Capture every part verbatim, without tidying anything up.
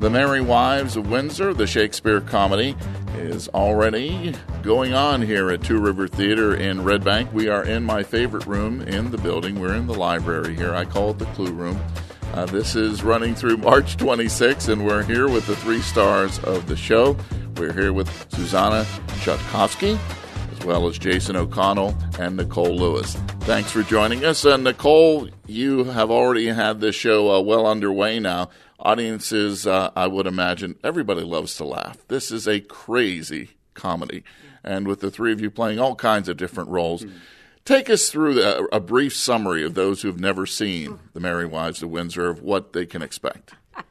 The Merry Wives of Windsor, the Shakespeare comedy, is already going on here at Two River Theater in Red Bank. We are in my favorite room in the building. We're in the library here. I call it the Clue Room. Uh, this is running through March twenty-sixth, and we're here with the three stars of the show. We're here with Susanna Shutkowski, as well as Jason O'Connell and Nicole Lewis. Thanks for joining us. Uh, Nicole, you have already had this show uh, well underway now. Audiences, uh, I would imagine, everybody loves to laugh. This is a crazy comedy. And with the three of you playing all kinds of different roles, mm-hmm. take us through the, a brief summary of those who have never seen The Merry Wives of Windsor of what they can expect.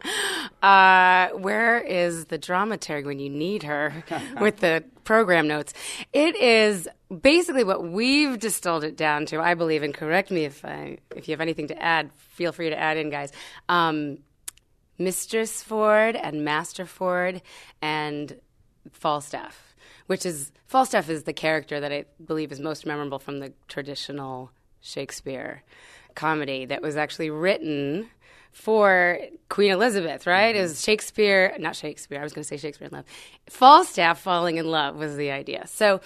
Uh, where is the dramaturg when you need her with the program notes? It is basically what we've distilled it down to, I believe, and correct me if I, if you have anything to add, feel free to add in, guys. Um, Mistress Ford and Master Ford and Falstaff, which is, Falstaff is the character that I believe is most memorable from the traditional Shakespeare comedy that was actually written for Queen Elizabeth, right? Mm-hmm. Is Shakespeare, not Shakespeare, I was going to say Shakespeare in Love. Falstaff falling in love was the idea. So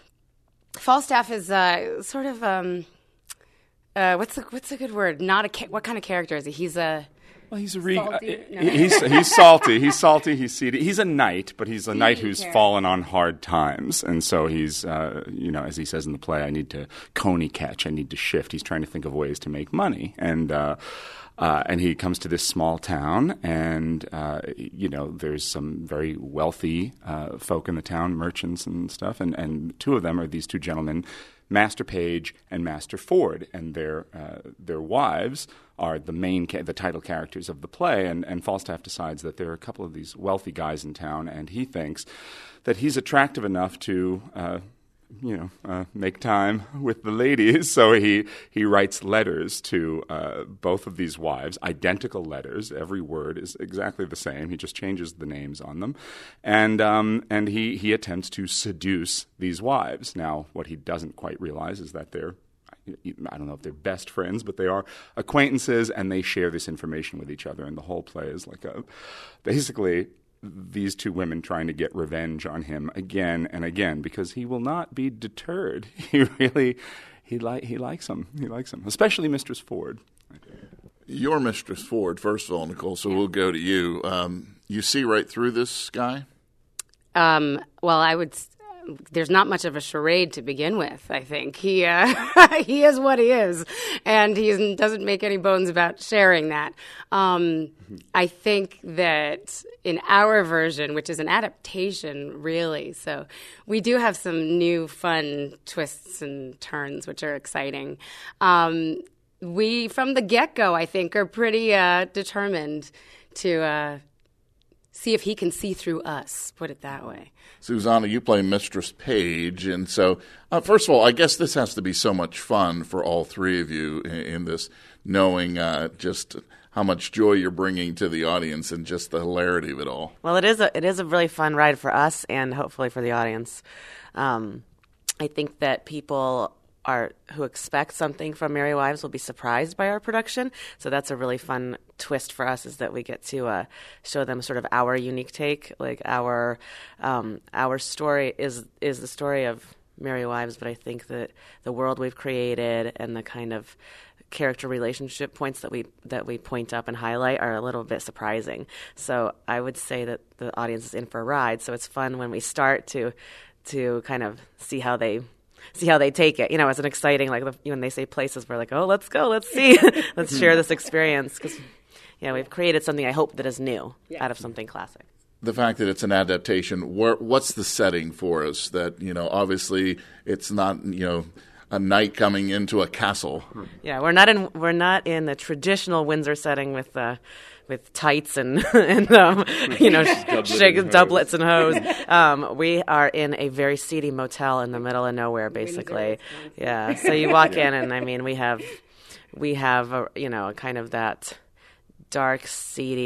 Falstaff is uh, sort of, um, uh, what's the, what's a good word? Not a, ca- what kind of character is he? He's a... Well, he's a re- salty. Uh, no. he's he's salty. He's salty. He's seedy. He's a knight, but he's a seedy knight who's character. fallen on hard times, and so he's, uh, you know, as he says in the play, I need to coney catch. I need to shift. He's trying to think of ways to make money, and uh, uh, and he comes to this small town, and uh, you know, there's some very wealthy uh, folk in the town, merchants and stuff, and and two of them are these two gentlemen, Master Page and Master Ford, and their uh, their wives are the main ca- the title characters of the play. And, and Falstaff decides that there are a couple of these wealthy guys in town, and he thinks that he's attractive enough to uh, you know uh, make time with the ladies. So he he writes letters to uh, both of these wives, identical letters. Every word is exactly the same. He just changes the names on them, and um, and he he attempts to seduce these wives. Now, what he doesn't quite realize is that they're, I don't know if they're best friends, but they are acquaintances, and they share this information with each other. And the whole play is like a basically these two women trying to get revenge on him again and again, because he will not be deterred. He really, he like he likes them. He likes them, especially Mistress Ford. You're Mistress Ford, first of all, Nicole, so we'll go to you. Um, you see right through this guy? Um, well, I would... There's not much of a charade to begin with, I think. He uh, he is what he is, and he doesn't make any bones about sharing that. Um, mm-hmm. I think that in our version, which is an adaptation, really, so we do have some new fun twists and turns, which are exciting. Um, we, from the get-go, I think, are pretty uh, determined to... Uh, see if he can see through us, put it that way. Susanna, you play Mistress Page, and so, uh, first of all, I guess this has to be so much fun for all three of you in, in this, knowing uh, just how much joy you're bringing to the audience and just the hilarity of it all. Well, it is a, it is a really fun ride for us and hopefully for the audience. Um, I think that people... Are, who expect something from Merry Wives will be surprised by our production. So that's a really fun twist for us, is that we get to uh, show them sort of our unique take. Like our um, our story is is the story of Merry Wives, but I think that the world we've created and the kind of character relationship points that we that we point up and highlight are a little bit surprising. So I would say that the audience is in for a ride. So it's fun when we start to to kind of see how they see how they take it. You know, it's an exciting, like when they say places, we're like, oh, let's go, let's see, let's share this experience. Because, yeah, we've created something I hope that is new yeah. out of something classic. The fact that it's an adaptation, where, what's the setting for us? That, you know, obviously it's not, you know, a knight coming into a castle. Yeah, we're not in we're not in the traditional Windsor setting with uh, with tights and and um, you know shake doublets and hose. Um, we are in a very seedy motel in the middle of nowhere, basically. Yeah, so you walk in, and I mean, we have we have a, you know kind of that dark, seedy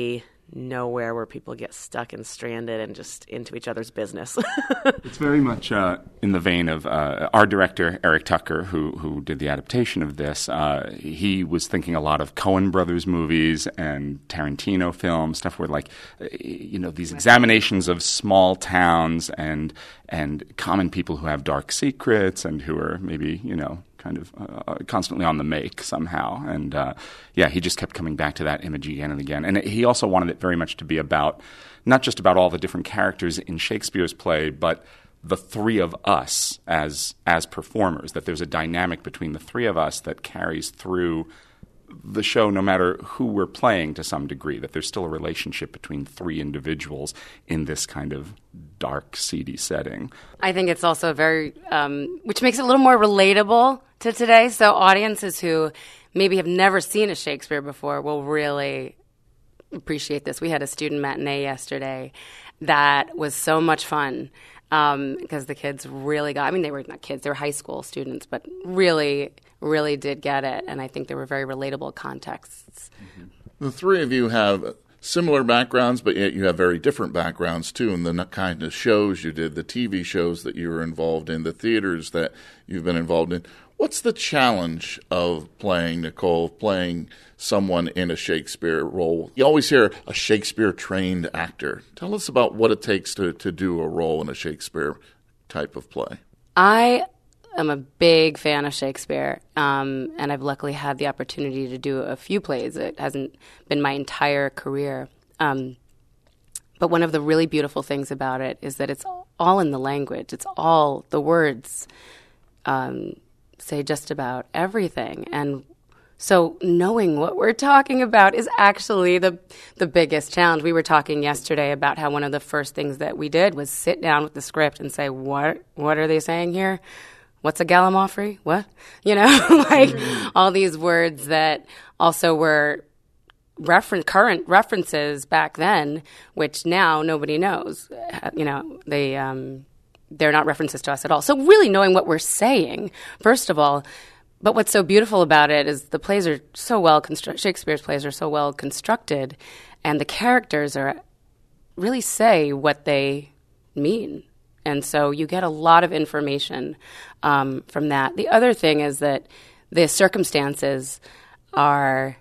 nowhere where people get stuck and stranded and just into each other's business. It's very much uh, in the vein of uh, our director, Eric Tucker, who who did the adaptation of this. Uh, he was thinking a lot of Coen Brothers movies and Tarantino films, stuff where, like, you know, these examinations of small towns and and common people who have dark secrets and who are maybe, you know, kind of uh, constantly on the make somehow. And, uh, yeah, he just kept coming back to that image again and again. And he also wanted it very much to be about, not just about all the different characters in Shakespeare's play, but the three of us as as performers, that there's a dynamic between the three of us that carries through the show no matter who we're playing to some degree, that there's still a relationship between three individuals in this kind of dark, seedy setting. I think it's also very, um, which makes it a little more relatable to today. So audiences who maybe have never seen a Shakespeare before will really appreciate this. We had a student matinee yesterday that was so much fun um, because the kids really got, I mean, they were not kids, they were high school students, but really, really did get it. And I think they were very relatable contexts. Mm-hmm. The three of you have similar backgrounds, but yet you have very different backgrounds, too, in the kind of shows you did, the T V shows that you were involved in, the theaters that you've been involved in. What's the challenge of playing, Nicole, playing someone in a Shakespeare role? You always hear a Shakespeare-trained actor. Tell us about what it takes to, to do a role in a Shakespeare type of play. I am a big fan of Shakespeare, um, and I've luckily had the opportunity to do a few plays. It hasn't been my entire career. Um, but one of the really beautiful things about it is that it's all in the language. It's all the words um, say just about everything. And so knowing what we're talking about is actually the the biggest challenge. We were talking yesterday about how one of the first things that we did was sit down with the script and say, what what are they saying here? What's a gallimaufry? What? You know, like all these words that also were reference current references back then, which now nobody knows. You know, they um, they're not references to us at all. So really knowing what we're saying, first of all. But what's so beautiful about it is the plays are so well constructed. Shakespeare's plays are so well constructed, and the characters are really say what they mean. And so you get a lot of information um, from that. The other thing is that the circumstances are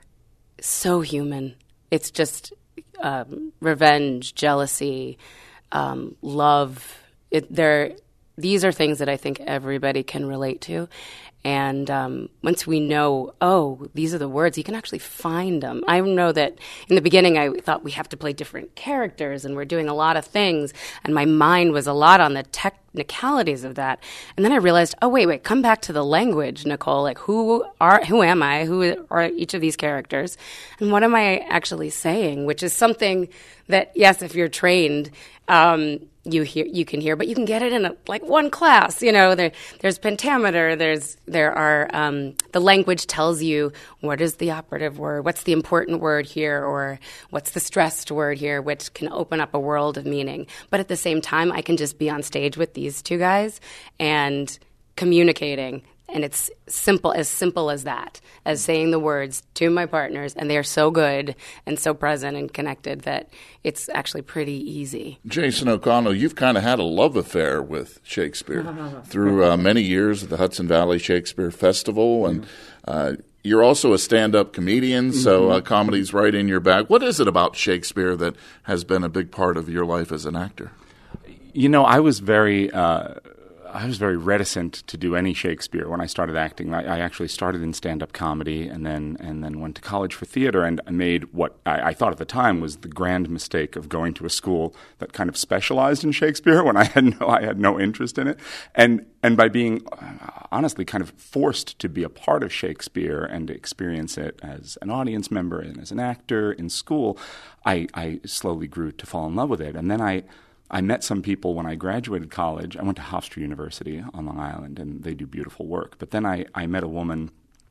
so human. It's just um, revenge, jealousy, um, love. It, they're, these are things that I think everybody can relate to. And um, once we know, oh, these are the words, you can actually find them. I know that in the beginning I thought we have to play different characters and we're doing a lot of things. And my mind was a lot on the technicalities of that. And then I realized, oh, wait, wait, come back to the language, Nicole. Like, who are, who am I? Who are each of these characters? And what am I actually saying? Which is something that, yes, if you're trained, um, you hear, you can hear, but you can get it in a, like one class. You know, there, there's pentameter. There's there are um, the language tells you what is the operative word, what's the important word here, or what's the stressed word here, which can open up a world of meaning. But at the same time, I can just be on stage with these two guys and communicating. And it's simple, as simple as that, as saying the words to my partners, and they are so good and so present and connected that it's actually pretty easy. Jason O'Connell, you've kind of had a love affair with Shakespeare through uh, many years at the Hudson Valley Shakespeare Festival, and uh, you're also a stand-up comedian, so uh, comedy's right in your bag. What is it about Shakespeare that has been a big part of your life as an actor? You know, I was very... Uh I was very reticent to do any Shakespeare when I started acting. I, I actually started in stand-up comedy and then and then went to college for theater, and I made what I, I thought at the time was the grand mistake of going to a school that kind of specialized in Shakespeare when I had no I had no interest in it. And and by being honestly kind of forced to be a part of Shakespeare and to experience it as an audience member and as an actor in school, I, I slowly grew to fall in love with it. And then I I met some people when I graduated college. I went to Hofstra University on Long Island, and they do beautiful work. But then I, I met a woman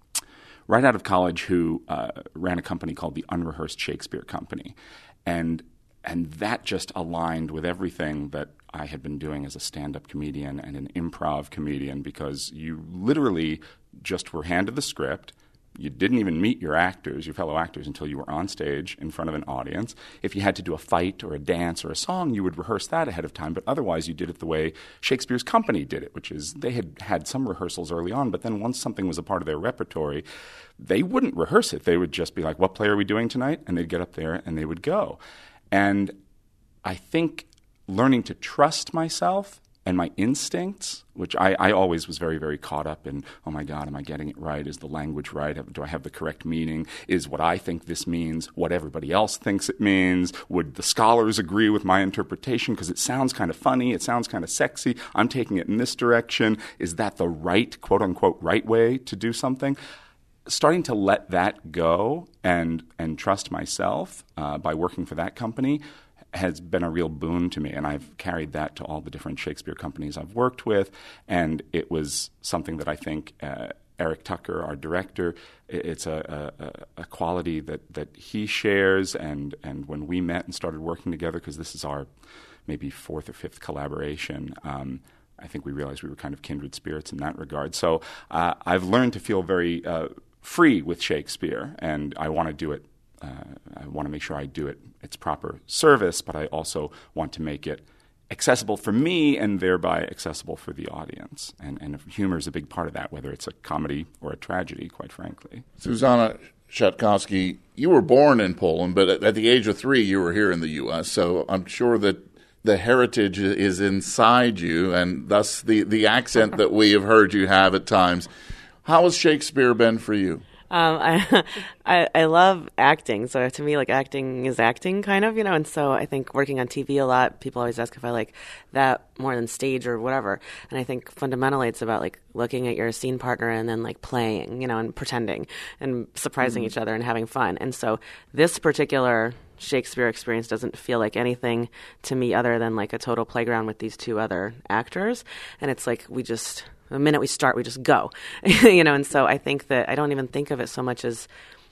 right out of college who uh, ran a company called the Unrehearsed Shakespeare Company. And and that just aligned with everything that I had been doing as a stand-up comedian and an improv comedian, because you literally just were handed the script, you didn't even meet your actors, your fellow actors, until you were on stage in front of an audience. If you had to do a fight or a dance or a song, you would rehearse that ahead of time, but otherwise you did it the way Shakespeare's company did it, which is they had had some rehearsals early on, but then once something was a part of their repertory, they wouldn't rehearse it. They would just be like, what play are we doing tonight? And they'd get up there and they would go. And I think learning to trust myself and my instincts, which I, I always was very, very caught up in, oh my God, am I getting it right? Is the language right? Do I have the correct meaning? Is what I think this means what everybody else thinks it means? Would the scholars agree with my interpretation? Because it sounds kind of funny. It sounds kind of sexy. I'm taking it in this direction. Is that the right, quote unquote, right way to do something? Starting to let that go and, and trust myself uh, by working for that company has been a real boon to me, and I've carried that to all the different Shakespeare companies I've worked with, and it was something that I think uh, Eric Tucker, our director, it's a, a, a quality that, that he shares, and, and when we met and started working together, because this is our maybe fourth or fifth collaboration, um, I think we realized we were kind of kindred spirits in that regard. So uh, I've learned to feel very uh, free with Shakespeare, and I want to do it Uh, I want to make sure I do it its proper service, but I also want to make it accessible for me and thereby accessible for the audience. And, and humor is a big part of that, whether it's a comedy or a tragedy, quite frankly. Zuzanna Szatkowski, you were born in Poland, but at, at the age of three, you were here in the U S, so I'm sure that the heritage is inside you, and thus the, the accent that we have heard you have at times. How has Shakespeare been for you? Um, I, I I love acting, so to me, like, acting is acting, kind of, you know, and so I think working on T V a lot, people always ask if I like that more than stage or whatever, and I think fundamentally it's about, like, looking at your scene partner and then, like, playing, you know, and pretending and surprising mm-hmm. each other and having fun, and so this particular Shakespeare experience doesn't feel like anything to me other than, like, a total playground with these two other actors, and it's like we just... The minute we start, we just go, you know, and so I think that I don't even think of it so much as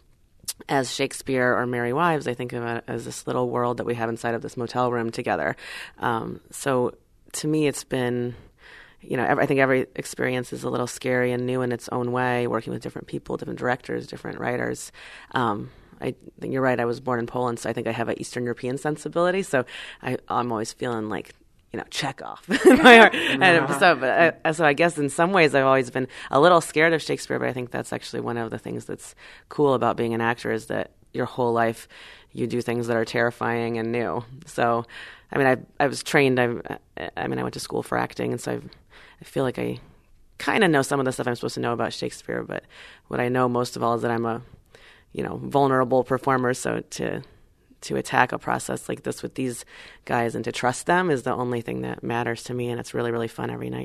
as Shakespeare or Merry Wives. I think of it as this little world that we have inside of this motel room together. Um, so to me, it's been, you know, I think every experience is a little scary and new in its own way, working with different people, different directors, different writers. Um, I think you're right. I was born in Poland, so I think I have an Eastern European sensibility. So I, I'm always feeling like, you know, Chekhov in my heart. And so, but I, so I guess in some ways I've always been a little scared of Shakespeare, but I think that's actually one of the things that's cool about being an actor is that your whole life you do things that are terrifying and new. So, I mean, I I was trained, I I mean, I went to school for acting, and so I've, I feel like I kind of know some of the stuff I'm supposed to know about Shakespeare, but what I know most of all is that I'm a, you know, vulnerable performer, so to... to attack a process like this with these guys and to trust them is the only thing that matters to me, and it's really, really fun every night.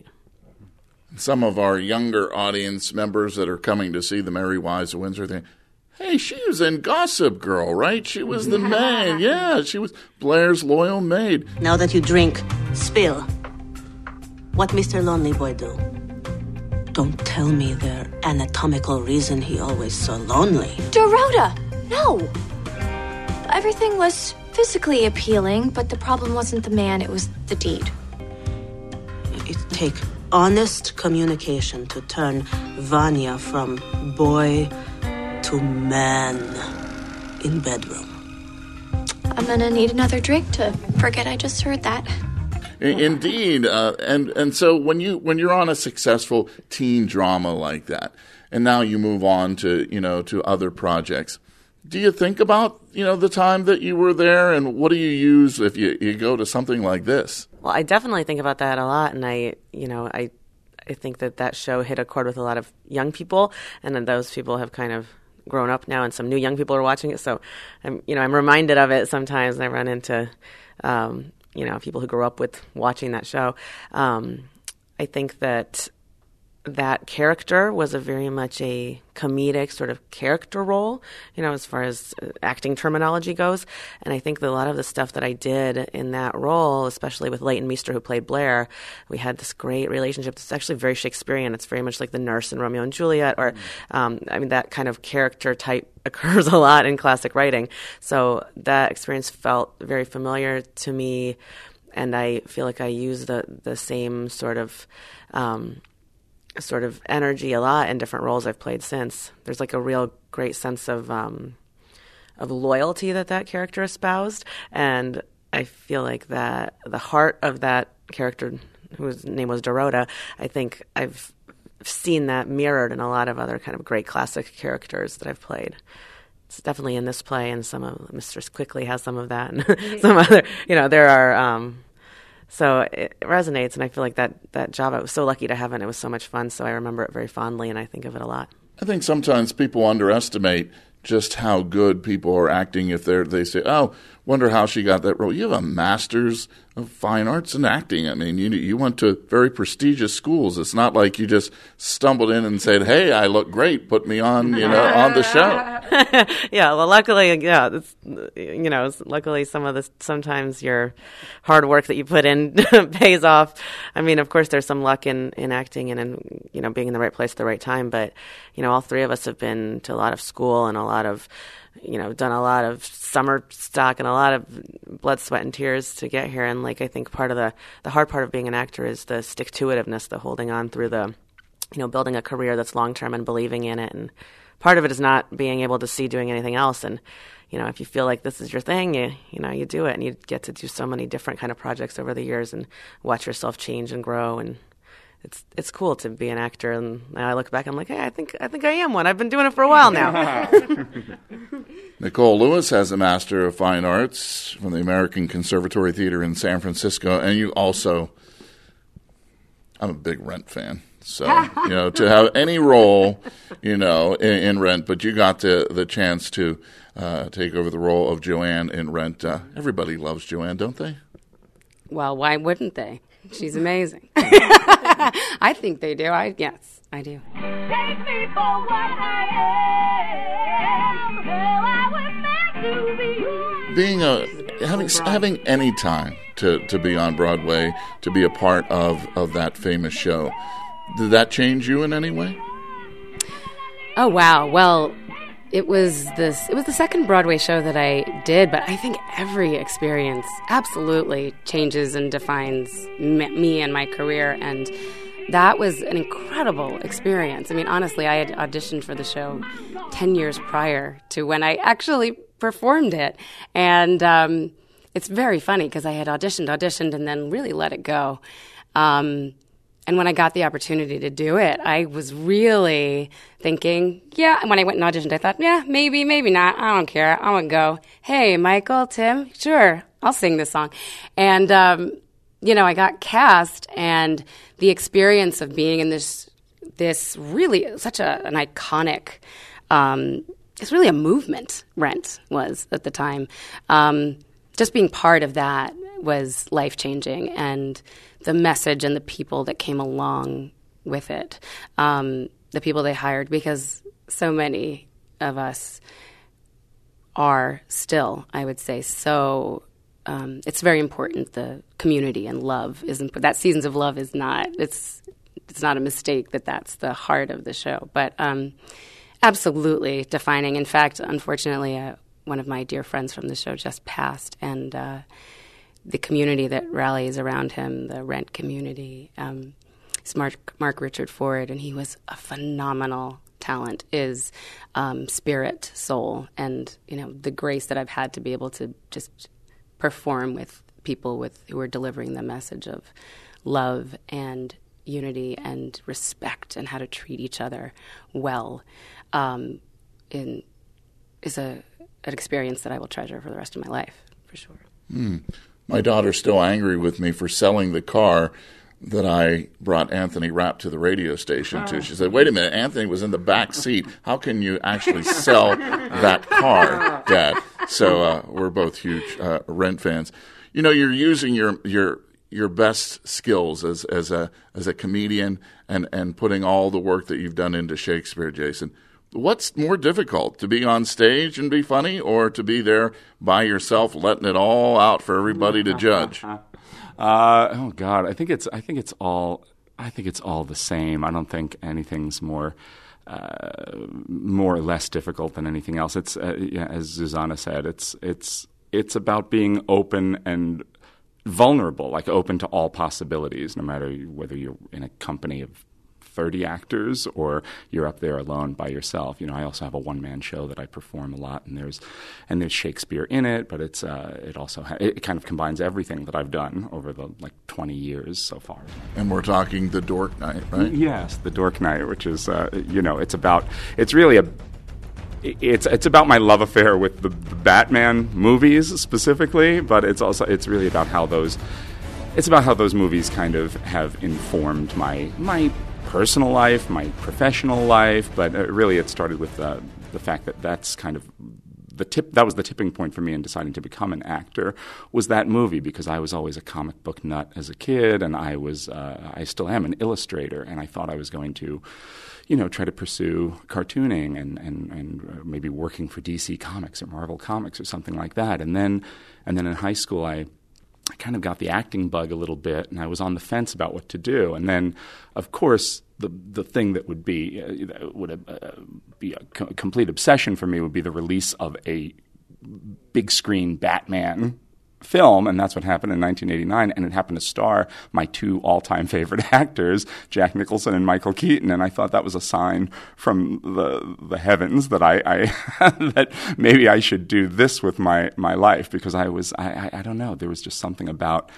Some of our younger audience members that are coming to see the Merry Wives of Windsor think, hey, she was in Gossip Girl, right? She was the maid. Yeah, she was Blair's loyal maid. Now that you drink, spill. What Mister Lonely Boy do? Don't tell me the anatomical reason he always so lonely. Dorota, no! Everything was physically appealing, but the problem wasn't the man, it was the deed. It take honest communication to turn Vanya from boy to man in bedroom. I'm gonna need another drink to forget I just heard that. Indeed, uh, and and so when you when you're on a successful teen drama like that, and now you move on to you know to other projects, do you think about, you know, the time that you were there, and what do you use if you, you go to something like this? Well, I definitely think about that a lot, and I, you know, I, I think that that show hit a chord with a lot of young people, and then those people have kind of grown up now, and some new young people are watching it. So, I'm, you know, I'm reminded of it sometimes, and I run into, um, you know, people who grew up with watching that show. Um, I think that that character was a very much a comedic sort of character role, you know, as far as acting terminology goes. And I think that a lot of the stuff that I did in that role, especially with Leighton Meester, who played Blair, we had this great relationship. It's actually very Shakespearean. It's very much like the nurse in Romeo and Juliet, or, um, I mean, that kind of character type occurs a lot in classic writing. So that experience felt very familiar to me, and I feel like I use the, the same sort of, um, sort of energy a lot in different roles I've played since. There's like a real great sense of um, of loyalty that that character espoused, and I feel like that the heart of that character, whose name was Dorota, I think I've seen that mirrored in a lot of other kind of great classic characters that I've played. It's definitely in this play, and some of Mistress Quickly has some of that, and some other, you know, there are. Um, so it resonates, and I feel like that that job I was so lucky to have, and it was so much fun. So I remember it very fondly, and I think of it a lot. I think sometimes people underestimate just how good people are acting if they they say, "Oh, wonder how she got that role." You have a master's of fine arts in acting. I mean, you you went to very prestigious schools. It's not like you just stumbled in and said, "Hey, I look great. Put me on, you know, on the show." Yeah, well, luckily, yeah, it's, you know, luckily some of this, sometimes your hard work that you put in pays off. I mean, of course, there's some luck in, in acting and in, you know, being in the right place at the right time. But, you know, all three of us have been to a lot of school and a lot of, you know, done a lot of summer stock and a lot of blood, sweat, and tears to get here. And, like, I think part of the, the hard part of being an actor is the stick-to-itiveness, the holding on through the, you know, building a career that's long-term and believing in it. And part of it is not being able to see doing anything else. And, you know, if you feel like this is your thing, you, you know, you do it. And you get to do so many different kind of projects over the years and watch yourself change and grow. And it's it's cool to be an actor. And now I look back, I'm like, hey, I think I think I am one. I've been doing it for a while now. Nicole Lewis has a Master of Fine Arts from the American Conservatory Theater in San Francisco. And you also, I'm a big Rent fan. So, you know, to have any role, you know, in, in Rent, but you got the, the chance to uh, take over the role of Joanne in Rent. Uh, everybody loves Joanne, don't they? Well, why wouldn't they? She's amazing. I think they do. I Yes, I do. Take me for what I am, girl, I was meant to be. Being a, having, having any time to, to be on Broadway, to be a part of, of that famous show, did that change you in any way? Oh, wow. Well, it was this. It was the second Broadway show that I did, but I think every experience absolutely changes and defines me, me and my career, and that was an incredible experience. I mean, honestly, I had auditioned for the show ten years prior to when I actually performed it, and um, it's very funny because I had auditioned, auditioned, and then really let it go. Um, And when I got the opportunity to do it, I was really thinking, yeah. And when I went and auditioned, I thought, yeah, maybe, maybe not. I don't care. I'm going to go, hey, Michael, Tim, sure, I'll sing this song. And, um, you know, I got cast, and the experience of being in this, this really such a, an iconic, um, it's really a movement, Rent was at the time. Um, just being part of that was life-changing, and the message and the people that came along with it, um, the people they hired, because so many of us are still, I would say, so um, it's very important. The community and love is important. That Seasons of Love is not, it's it's not a mistake that that's the heart of the show, but um, absolutely defining. In fact, unfortunately, uh, one of my dear friends from the show just passed, and uh, the community that rallies around him, the Rent community, um, is Mark, Mark Richard Ford, and he was a phenomenal talent, is um, spirit, soul, and, you know, the grace that I've had to be able to just perform with people with who are delivering the message of love and unity and respect and how to treat each other well, um, in, is a an experience that I will treasure for the rest of my life, for sure. Mm. My daughter's still angry with me for selling the car that I brought Anthony Rapp to the radio station to. She said, wait a minute, Anthony was in the back seat. How can you actually sell that car, Dad? So uh, we're both huge uh, Rent fans. You know, you're using your your your best skills as as a as a comedian and, and putting all the work that you've done into Shakespeare, Jason. What's more difficult, to be on stage and be funny, or to be there by yourself, letting it all out for everybody to judge? Uh, oh God, I think it's I think it's all I think it's all the same. I don't think anything's more uh, more or less difficult than anything else. It's uh, yeah, as Zuzana said, it's it's it's about being open and vulnerable, like open to all possibilities, no matter whether you're in a company of thirty actors, or you're up there alone by yourself. You know, I also have a one-man show that I perform a lot, and there's and there's Shakespeare in it, but it's uh, it also ha- it kind of combines everything that I've done over the like twenty years so far. And we're talking The Dork Knight, right? Yes, The Dork Knight, which is uh, you know, it's about it's really a It's it's about my love affair with the, the Batman movies specifically, but it's also it's really about how those it's about how those movies kind of have informed my my personal life, my professional life. But uh, really, it started with uh, the fact that that's kind of the tip. That was the tipping point for me in deciding to become an actor. Was that movie, because I was always a comic book nut as a kid, and I was uh, I still am an illustrator, and I thought I was going to, you know, try to pursue cartooning and, and, and maybe working for D C Comics or Marvel Comics or something like that. And then and then in high school, I, I kind of got the acting bug a little bit, and I was on the fence about what to do. And then, of course, the the thing that would be uh, that would uh, be a co- complete obsession for me would be the release of a big screen Batman film, and that's what happened in nineteen eighty-nine, and it happened to star my two all-time favorite actors, Jack Nicholson and Michael Keaton, and I thought that was a sign from the the heavens that I, I that maybe I should do this with my, my life, because I was I, I, I don't know, there was just something about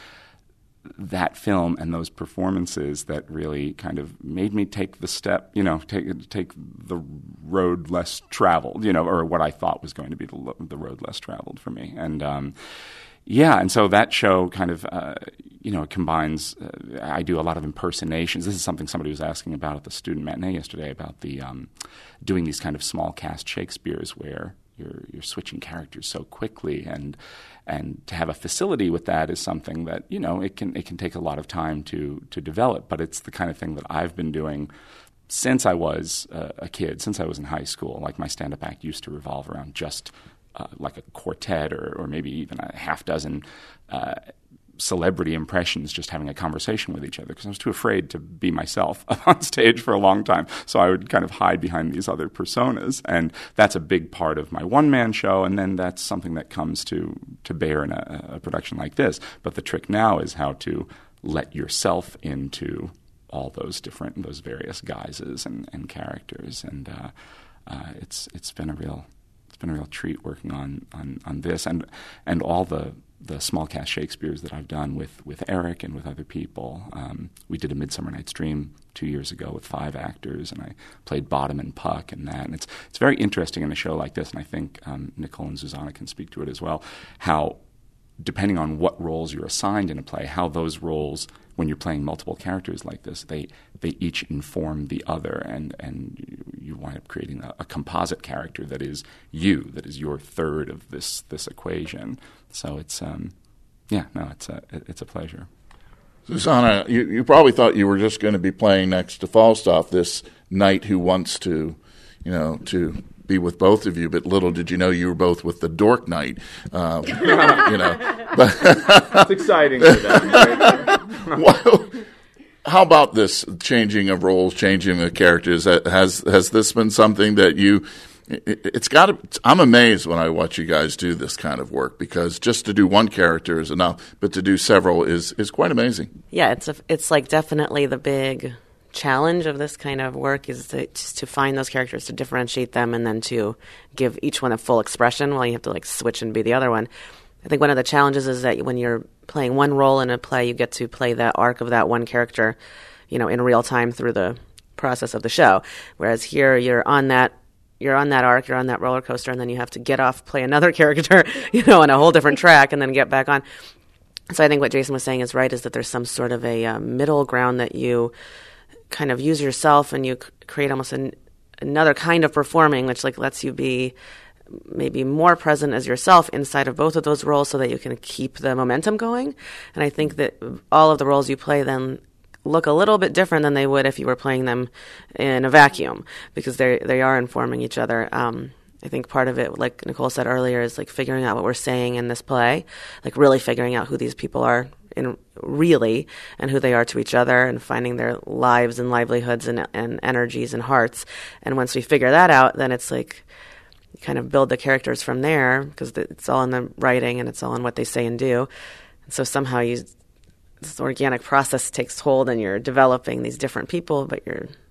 that film and those performances that really kind of made me take the step, you know, take take the road less traveled, you know, or what I thought was going to be the the road less traveled for me, and um, yeah, and so that show kind of, uh, you know, combines. Uh, I do a lot of impersonations. This is something somebody was asking about at the student matinee yesterday, about the um, doing these kind of small cast Shakespeares where you're you're switching characters so quickly, and and to have a facility with that is something that, you know, it can it can take a lot of time to to develop, but it's the kind of thing that I've been doing since I was uh, a kid, since I was in high school. Like, my stand-up act used to revolve around just uh, like a quartet or, or maybe even a half dozen uh, celebrity impressions, just having a conversation with each other, because I was too afraid to be myself on stage for a long time. So I would kind of hide behind these other personas, and that's a big part of my one-man show, and then that's something that comes to, to bear in a, a production like this. But the trick now is how to let yourself into all those different, those various guises and, and characters, and uh, uh, it's it's been a real it's been a real treat working on, on, on this, and and all the the small cast Shakespeares that I've done with, with Eric and with other people. Um, we did A Midsummer Night's Dream two years ago with five actors, and I played Bottom and Puck and that. And it's it's very interesting in a show like this, and I think um, Nicole and Susanna can speak to it as well, how depending on what roles you're assigned in a play, how those roles, when you're playing multiple characters like this, they they each inform the other, and, and you, you wind up creating a, a composite character that is you, that is your third of this this equation. So it's um, yeah, no, it's a it's a pleasure. Susanna, you, you probably thought you were just going to be playing next to Falstaff, this knight who wants to, you know, to be with both of you, but little did you know you were both with the Dork Knight. Um, you know, but it's exciting. Well, how about this changing of roles, changing the characters? Has has this been something that you? It's got to. I'm amazed when I watch you guys do this kind of work, because just to do one character is enough, but to do several is is quite amazing. Yeah, it's a, it's like definitely the big challenge of this kind of work is to, just to find those characters, to differentiate them, and then to give each one a full expression while you have to like switch and be the other one. I think one of the challenges is that when you're playing one role in a play, you get to play that arc of that one character, you know, in real time through the process of the show. Whereas here, you're on that you're on that arc, you're on that roller coaster, and then you have to get off, play another character, you know, on a whole different track, and then get back on. So I think what Jason was saying is right, is that there's some sort of a uh, middle ground that you kind of use yourself, and you c- create almost an, another kind of performing, which like lets you be maybe more present as yourself inside of both of those roles, so that you can keep the momentum going. And I think that all of the roles you play then look a little bit different than they would if you were playing them in a vacuum, because they they are informing each other. Um, I think part of it, like Nicole said earlier, is like figuring out what we're saying in this play, like really figuring out who these people are in really, and who they are to each other, and finding their lives and livelihoods and, and energies and hearts. And once we figure that out, then it's like you kind of build the characters from there, because it's all in the writing and it's all in what they say and do. And so somehow you, this organic process takes hold, and you're developing these different people, but you're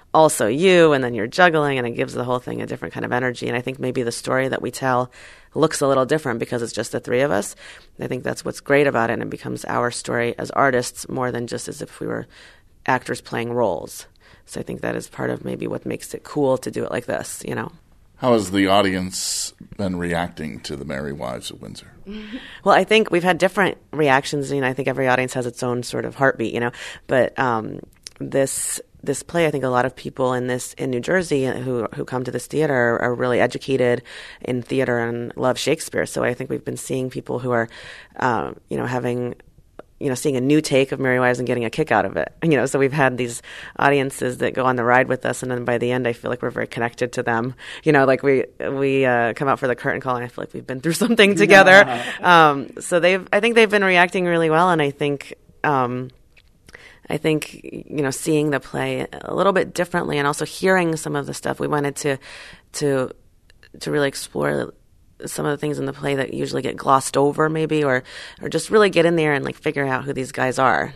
also you, and then you're juggling, and it gives the whole thing a different kind of energy. And I think maybe the story that we tell looks a little different because it's just the three of us. I think that's what's great about it, and it becomes our story as artists more than just as if we were actors playing roles. So I think that is part of maybe what makes it cool to do it like this, you know. How has the audience been reacting to the Merry Wives of Windsor? Well, I think we've had different reactions. You know, I think every audience has its own sort of heartbeat, you know. But um, this this play, I think a lot of people in this in New Jersey who who come to this theater are, are really educated in theater and love Shakespeare. So I think we've been seeing people who are, um, you know, having. you know, seeing a new take of Merry Wives and getting a kick out of it. You know, so we've had these audiences that go on the ride with us, and then by the end, I feel like we're very connected to them. You know, like we we uh, come out for the curtain call, and I feel like we've been through something together. um, so they've, I think they've been reacting really well, and I think, um, I think, you know, seeing the play a little bit differently, and also hearing some of the stuff we wanted to to to really explore. Some of the things in the play that usually get glossed over maybe, or, or just really get in there and like figure out who these guys are.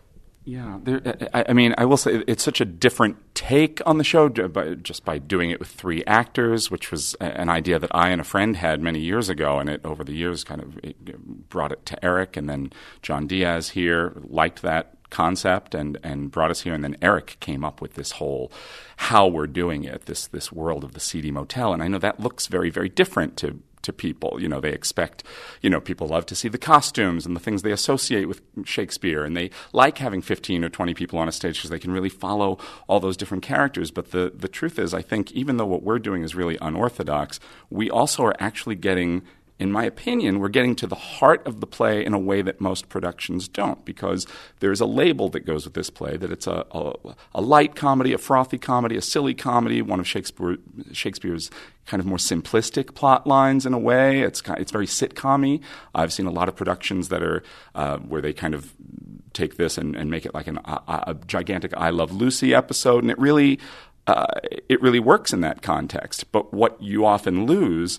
Yeah, there, I, I mean, I will say it's such a different take on the show by, just by doing it with three actors, which was an idea that I and a friend had many years ago, and it over the years kind of it brought it to Eric, and then John Diaz here liked that concept and, and brought us here, and then Eric came up with this whole how we're doing it, this this world of the seedy motel, and I know that looks very, very different to to people. You know, they expect, you know, people love to see the costumes and the things they associate with Shakespeare, and they like having fifteen or twenty people on a stage because they can really follow all those different characters. But the, the truth is, I think even though what we're doing is really unorthodox, we also are actually getting, in my opinion, we're getting to the heart of the play in a way that most productions don't, because there's a label that goes with this play, that it's a, a, a light comedy, a frothy comedy, a silly comedy, one of Shakespeare, Shakespeare's kind of more simplistic plot lines in a way. It's kind, it's very sitcom-y. I've seen a lot of productions that are uh, where they kind of take this and, and make it like an, a, a gigantic I Love Lucy episode, and it really, uh, it really works in that context. But what you often lose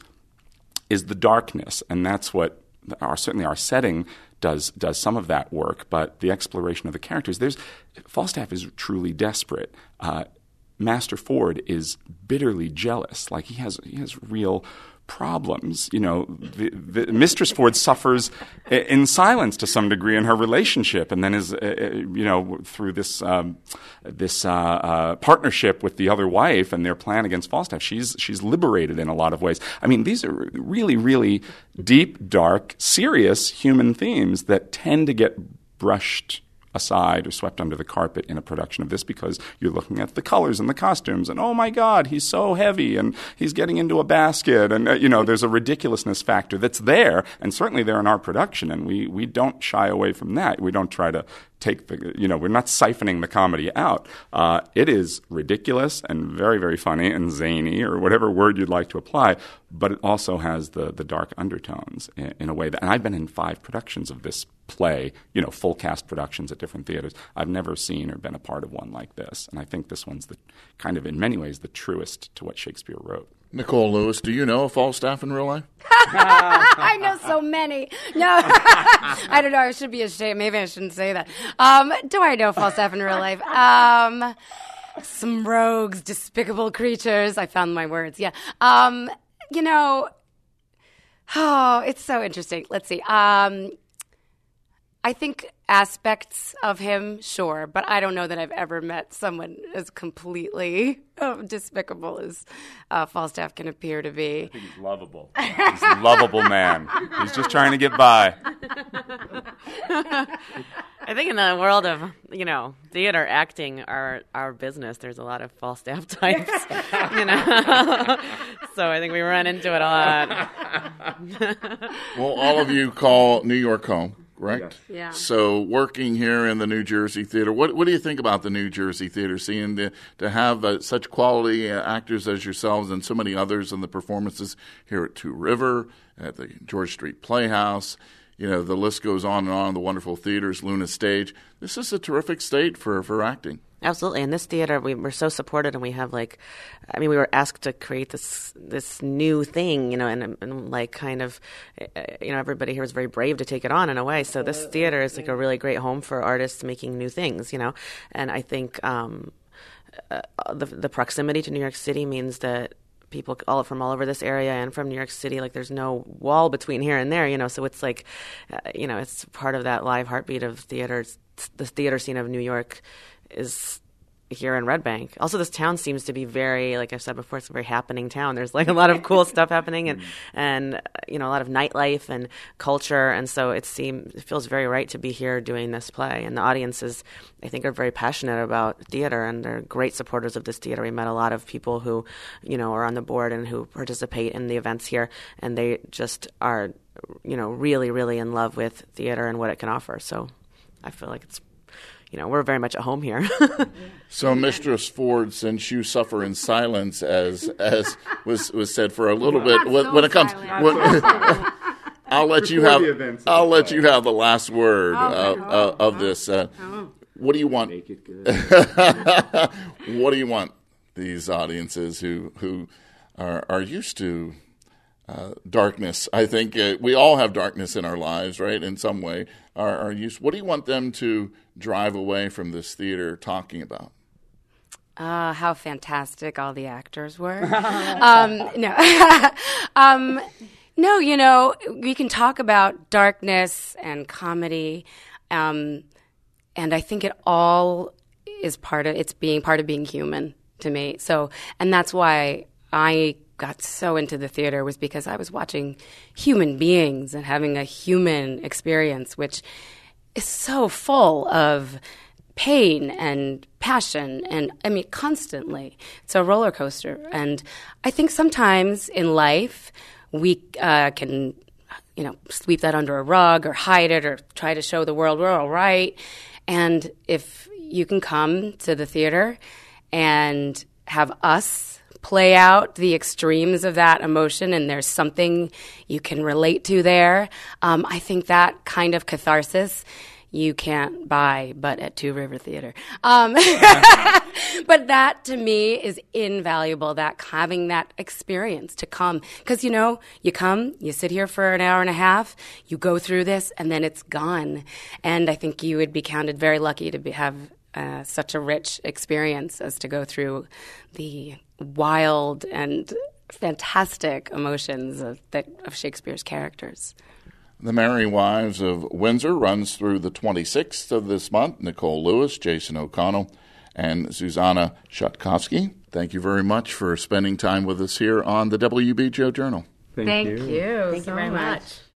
is the darkness, and that's what our certainly our setting does does some of that work. But the exploration of the characters, there's Falstaff is truly desperate. Uh, Master Ford is bitterly jealous, like he has he has real problems. You know, the, the, Mistress Ford suffers in silence to some degree in her relationship, and then is uh, you know through this um, this uh, uh, partnership with the other wife and their plan against Falstaff, she's she's liberated in a lot of ways. I mean, these are really, really deep, dark, serious human themes that tend to get brushed aside or swept under the carpet in a production of this, because you're looking at the colors and the costumes and, oh my God, he's so heavy and he's getting into a basket, and uh, you know there's a ridiculousness factor that's there, and certainly there in our production, and we we don't shy away from that. We don't try to take the, you know, we're not siphoning the comedy out. Uh, it is ridiculous and very, very funny and zany, or whatever word you'd like to apply, but it also has the the dark undertones in, in a way that, and I've been in five productions of this play, you know, full cast productions at different theaters. I've never seen or been a part of one like this, and I think this one's the kind of, in many ways, the truest to what Shakespeare wrote. Nicole Lewis, do you know a Falstaff in real life? I know so many. No, I don't know. I should be ashamed. Maybe I shouldn't say that. Um, do I know Falstaff in real life? Um, some rogues, despicable creatures. I found my words. Yeah. Um, you know, oh, it's so interesting. Let's see. Um, I think aspects of him, sure, but I don't know that I've ever met someone as completely uh, despicable as uh, Falstaff can appear to be. I think he's lovable. He's a lovable man. He's just trying to get by. I think in the world of, you know, theater, acting, our our business, there's a lot of Falstaff types, you know. So I think we run into it a lot. Well, all of you call New York home. Right? Yes. Yeah. So working here in the New Jersey theater, what what do you think about the New Jersey theater, seeing the, to have uh, such quality uh, actors as yourselves and so many others in the performances here at Two River, at the George Street Playhouse? You know, the list goes on and on, the wonderful theaters, Luna Stage. This is a terrific state for, for acting. Absolutely. In this theater, we were so supported, and we have like, I mean, we were asked to create this this new thing, you know, and, and like kind of, you know, everybody here was very brave to take it on in a way. So this theater is like a really great home for artists making new things, you know, and I think, um, uh, the, the proximity to New York City means that people all from all over this area and from New York City, like there's no wall between here and there, you know, so it's like, uh, you know, it's part of that live heartbeat of theater. The theater scene of New York is here in Red Bank. Also, this town seems to be very, like I've said before, it's a very happening town. There's like a lot of cool stuff happening, and and you know, a lot of nightlife and culture, and so it seems it feels very right to be here doing this play. And the audiences, I think, are very passionate about theater, and they're great supporters of this theater. We met a lot of people who, you know, are on the board and who participate in the events here, and they just are, you know, really, really in love with theater and what it can offer. So I feel like it's, you know, we're very much at home here. So, Mistress Ford, since you suffer in silence, as as was was said for a little bit, when, so when it comes, when, I'll let you have I'll let you have the last word Okay. uh, Oh, uh, of oh, this. Uh, oh. What do you want? Make it good. What do you want these audiences who who are are used to uh, darkness? I think uh, we all have darkness in our lives, right? In some way, are are used. What do you want them to drive away from this theater talking about? Uh, how fantastic all the actors were. um, no, um, no, you know, we can talk about darkness and comedy, um, and I think it all is part of it's being part of being human to me. So, and that's why I got so into the theater, was because I was watching human beings and having a human experience, which is so full of pain and passion, and I mean constantly. It's a roller coaster, and I think sometimes in life we uh, can, you know, sweep that under a rug or hide it or try to show the world we're all right. And if you can come to the theater and have us play out the extremes of that emotion, and there's something you can relate to there, um, I think that kind of catharsis you can't buy but at Two River Theater. Um, but that, to me, is invaluable, that having that experience to come. Because, you know, you come, you sit here for an hour and a half, you go through this, and then it's gone. And I think you would be counted very lucky to be, have uh, such a rich experience as to go through the wild and fantastic emotions of, that, of Shakespeare's characters. The Merry Wives of Windsor runs through the twenty-sixth of this month. Nicole Lewis, Jason O'Connell, and Susanna Shutkowski. Thank you very much for spending time with us here on the W B J O Journal. Thank, Thank you. you, Thank so you very much. much.